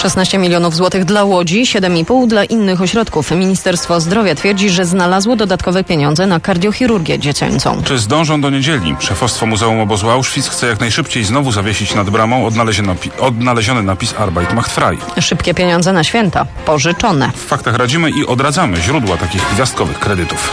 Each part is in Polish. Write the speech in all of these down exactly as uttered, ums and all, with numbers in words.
szesnaście milionów złotych dla Łodzi, siedem i pół dla innych ośrodków. Ministerstwo Zdrowia twierdzi, że znalazło dodatkowe pieniądze na kardiochirurgię dziecięcą. Czy zdążą do niedzieli? Szefostwo Muzeum Obozu Auschwitz chce jak najszybciej znowu zawiesić nad bramą odnaleziony, odnaleziony napis Arbeit macht frei. Szybkie pieniądze na święta. Pożyczone. W faktach radzimy i odradzamy źródła takich gwiazdkowych kredytów.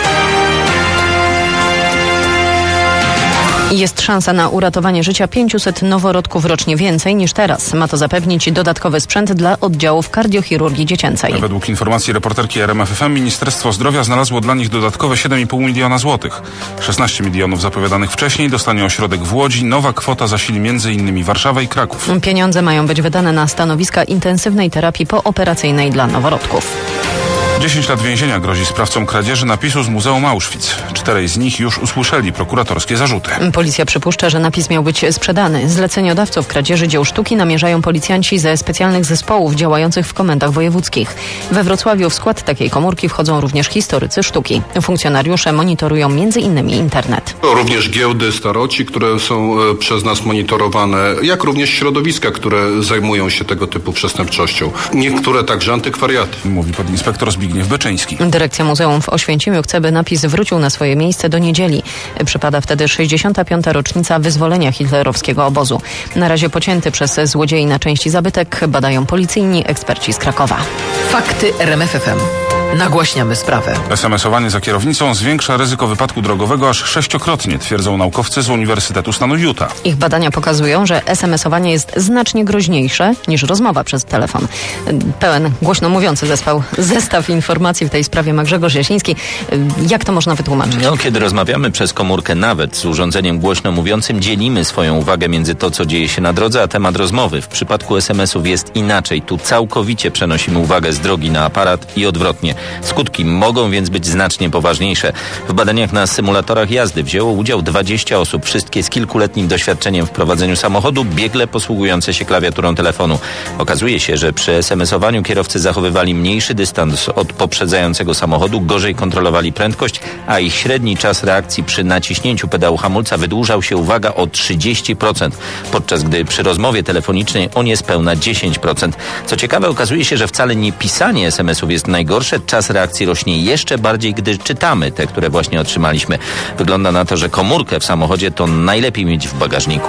Jest szansa na uratowanie życia pięciuset noworodków rocznie więcej niż teraz. Ma to zapewnić dodatkowy sprzęt dla oddziałów kardiochirurgii dziecięcej. Według informacji reporterki R M F F M Ministerstwo Zdrowia znalazło dla nich dodatkowe siedem i pół miliona złotych. szesnaście milionów zapowiadanych wcześniej dostanie ośrodek w Łodzi. Nowa kwota zasili między innymi Warszawę i Kraków. Pieniądze mają być wydane na stanowiska intensywnej terapii pooperacyjnej dla noworodków. dziesięć lat więzienia grozi sprawcom kradzieży napisu z Muzeum Auschwitz. Czterej z nich już usłyszeli prokuratorskie zarzuty. Policja przypuszcza, że napis miał być sprzedany. Zleceniodawców kradzieży dzieł sztuki namierzają policjanci ze specjalnych zespołów działających w komendach wojewódzkich. We Wrocławiu w skład takiej komórki wchodzą również historycy sztuki. Funkcjonariusze monitorują między innymi internet. Również giełdy, staroci, które są przez nas monitorowane, jak również środowiska, które zajmują się tego typu przestępczością. Niektóre także antykwariaty. Mówi podinspektor Zbigniew Beczyński. Dyrekcja Muzeum w Oświęcimiu chce, by napis wrócił na swoje miejsce do niedzieli. Przypada wtedy sześćdziesiąta piąta rocznica wyzwolenia hitlerowskiego obozu. Na razie pocięty przez złodziei na części zabytek badają policyjni eksperci z Krakowa. Fakty R M F F M. Nagłaśniamy sprawę. es em esowanie za kierownicą zwiększa ryzyko wypadku drogowego aż sześciokrotnie, twierdzą naukowcy z Uniwersytetu Stanu Utah. Ich badania pokazują, że es em esowanie jest znacznie groźniejsze niż rozmowa przez telefon. Pełen głośno mówiący zespół, zestaw informacji w tej sprawie ma Grzegorz Jasiński. Jak to można wytłumaczyć? No, kiedy rozmawiamy przez komórkę nawet z urządzeniem głośno mówiącym, dzielimy swoją uwagę między to, co dzieje się na drodze, a temat rozmowy. W przypadku es em esów jest inaczej. Tu całkowicie przenosimy uwagę z drogi na aparat i odwrotnie. Skutki mogą więc być znacznie poważniejsze. W badaniach na symulatorach jazdy wzięło udział dwadzieścia osób, wszystkie z kilkuletnim doświadczeniem w prowadzeniu samochodu, biegle posługujące się klawiaturą telefonu. Okazuje się, że przy es em esowaniu kierowcy zachowywali mniejszy dystans od poprzedzającego samochodu, gorzej kontrolowali prędkość, a ich średni czas reakcji przy naciśnięciu pedału hamulca wydłużał się, uwaga, o trzydzieści procent, podczas gdy przy rozmowie telefonicznej o niespełna dziesięć procent. Co ciekawe, okazuje się, że wcale nie pisanie es em esów jest najgorsze. Czas reakcji rośnie jeszcze bardziej, gdy czytamy te, które właśnie otrzymaliśmy. Wygląda na to, że komórkę w samochodzie to najlepiej mieć w bagażniku.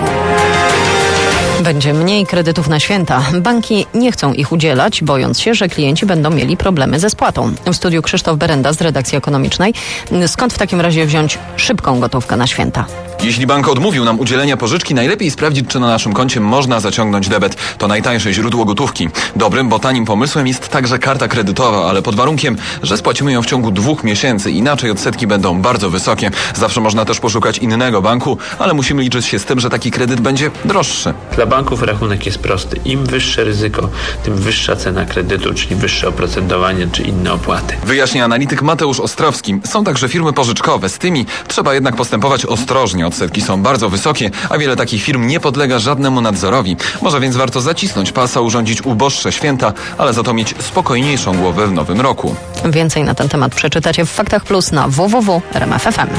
Będzie mniej kredytów na święta. Banki nie chcą ich udzielać, bojąc się, że klienci będą mieli problemy ze spłatą. W studiu Krzysztof Berenda z redakcji ekonomicznej. Skąd w takim razie wziąć szybką gotówkę na święta? Jeśli bank odmówił nam udzielenia pożyczki, najlepiej sprawdzić, czy na naszym koncie można zaciągnąć debet. To najtańsze źródło gotówki. Dobrym, bo tanim pomysłem jest także karta kredytowa, ale pod warunkiem, że spłacimy ją w ciągu dwóch miesięcy. Inaczej odsetki będą bardzo wysokie. Zawsze można też poszukać innego banku, ale musimy liczyć się z tym, że taki kredyt będzie droższy. Dla banków rachunek jest prosty. Im wyższe ryzyko, tym wyższa cena kredytu, czyli wyższe oprocentowanie czy inne opłaty. Wyjaśnia analityk Mateusz Ostrowski. Są także firmy pożyczkowe. Z tymi trzeba jednak postępować ostrożnie. Odsetki są bardzo wysokie, a wiele takich firm nie podlega żadnemu nadzorowi. Może więc warto zacisnąć pasa, urządzić uboższe święta, ale za to mieć spokojniejszą głowę w nowym roku. Więcej na ten temat przeczytacie w Faktach Plus na w w w kropka r m f kropka f m.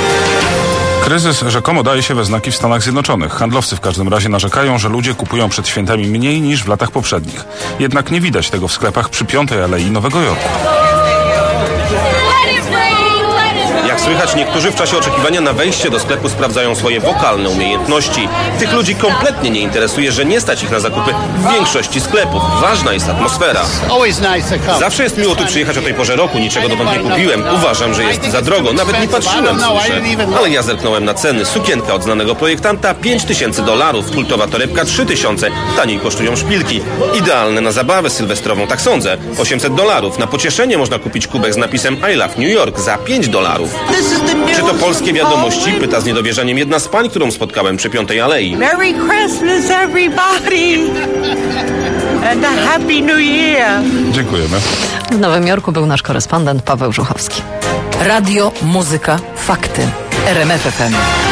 Kryzys rzekomo daje się we znaki w Stanach Zjednoczonych. Handlowcy w każdym razie narzekają, że ludzie kupują przed świętami mniej niż w latach poprzednich. Jednak nie widać tego w sklepach przy Piątej Alei Nowego Jorku. Jak słychać, niektórzy w czasie oczekiwania na wejście do sklepu sprawdzają swoje wokalne umiejętności. Tych ludzi kompletnie nie interesuje, że nie stać ich na zakupy w większości sklepów. Ważna jest atmosfera. Zawsze jest miło tu przyjechać o tej porze roku, niczego dotąd nie kupiłem. Uważam, że jest za drogo, nawet nie patrzyłem, słyszę. Ale ja zerknąłem na ceny. Sukienka od znanego projektanta pięć tysięcy dolarów, kultowa torebka trzy tysiące, taniej kosztują szpilki. Idealne na zabawę sylwestrową, tak sądzę. osiemset dolarów. Na pocieszenie można kupić kubek z napisem I love New York za pięć dolarów. Czy to polskie wiadomości? Pyta z niedowierzaniem jedna z pań, którą spotkałem przy Piątej Alei. Merry Christmas everybody and a Happy New Year. Dziękujemy. W Nowym Jorku był nasz korespondent Paweł Żuchowski. Radio, muzyka, fakty. R M F F M.